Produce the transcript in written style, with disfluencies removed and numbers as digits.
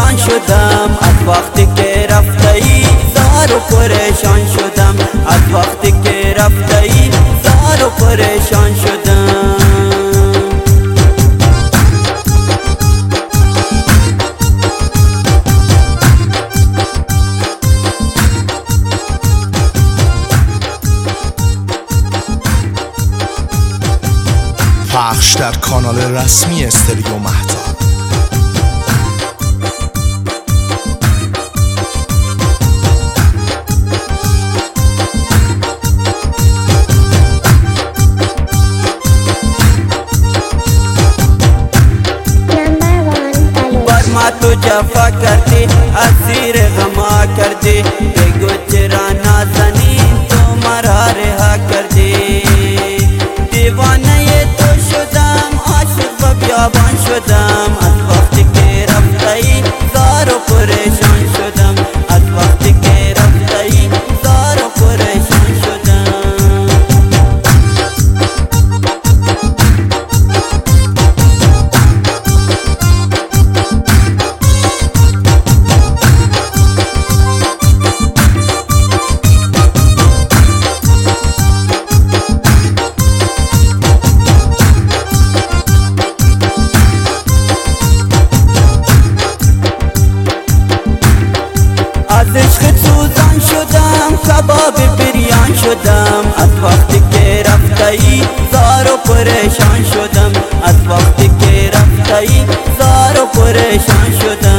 بیابان شدم از وقتی که رفتی زار و پریشان شدم از وقتی که رفتی زار و پریشان شدم پخش در کانال رسمی استریو مهتاب. بر ما تو جفا کردی اسیر غما کردی بگو چرا نازنی تو مرا رها کردی دیوانه تو شدم عاشق و بیابان شدم از وقتی که رفتی زار و پریشان شدم از وقتی که رفتی زار و پریشان شدم از عشق سوزان شدم کباب بریان شدم از وقتی که رفتی زار و پریشان شدم از وقتی که رفتی زار و پریشان شدم